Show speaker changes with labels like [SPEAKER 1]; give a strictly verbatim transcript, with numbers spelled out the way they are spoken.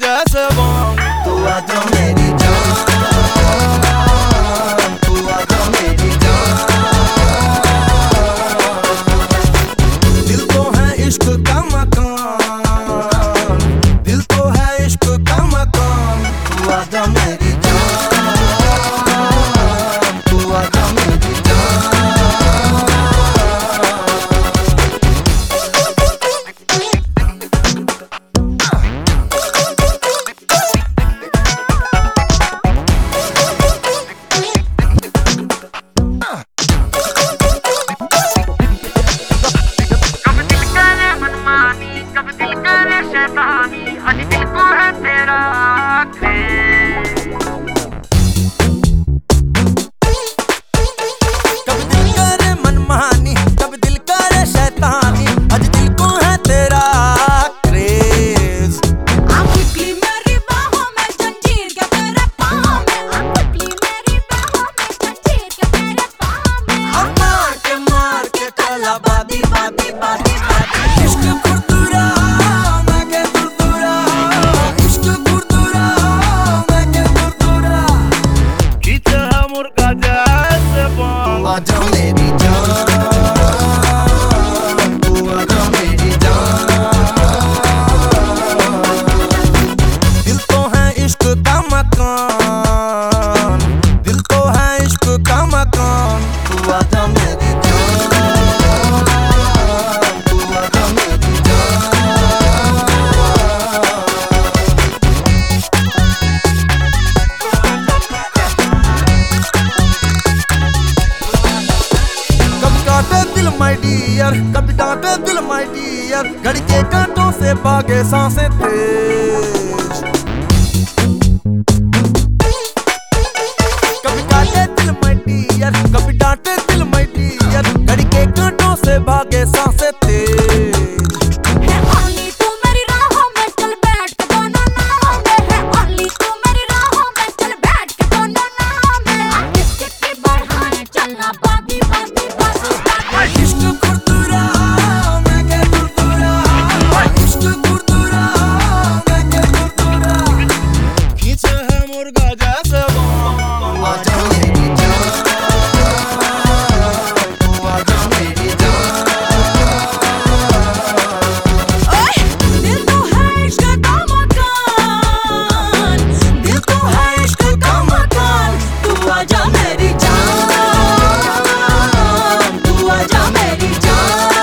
[SPEAKER 1] जैसे बम।
[SPEAKER 2] तू आजा मेरी जान, तू आजा मेरी जान। दिल तो है इश्क का मकान, दिल तो है इश्क का मकान। तू आजा मेरी जान, तू आजा मेरी जान।
[SPEAKER 3] आज दिल को है तेरा
[SPEAKER 2] कब दिल करे मनमानी, कब दिल करे शैतानी। आज दिल को है तेरा क्रेज।
[SPEAKER 4] quickly मेरी बाहों में जंजीर के तेरे पाँव में। quickly मेरी बाहों में जंजीर के तेरे पाँव में।
[SPEAKER 2] और मार के मार के काला बादी बादी बादी बादी। इश्क खुरदुरा मैं के खुरदुरा, इश्क खुरदुरा मैं के खुरदुरा।
[SPEAKER 1] खींचा है मुर्गा जैसे बम।
[SPEAKER 2] तू आजा मेरी जान, तू आजा मेरी जान। दिल तो है इश्क का मकान, दिल तो है इश्क का मकान। तू आजा मेरी जान, तू आजा मेरी जान। कभी काटे दिल माय डियर, कभी डांटे दिल माय डियर। घड़ी के कांटों से भागे सांसें तेज। कभी काटे दिल माय डियर, कभी डांटे दिल माय डियर। घड़ी के कांटों से भागे सांसें तेज।
[SPEAKER 4] है only तू मेरी राहों में चल बैठ के दोनों नाहों में। है only तू मेरी राहों में चल बैठ के दोनों नाहों में। किसके की बढ़ाए चलना बादी बादी बादी बादी।
[SPEAKER 2] इश्क खुरदुरा मैं के खुरदुरा, इश्क खुरदुरा मैं के खुरदुरा।
[SPEAKER 1] खींचा है मुर्गा जैसे बम।
[SPEAKER 2] आजा मेरी जान, तू आजा मेरी जान।
[SPEAKER 4] ओए दिल तो है इश्क का मकान, दिल तो है इश्क का मकान। तू आजा मेरी जान, तू आजा मेरी जान।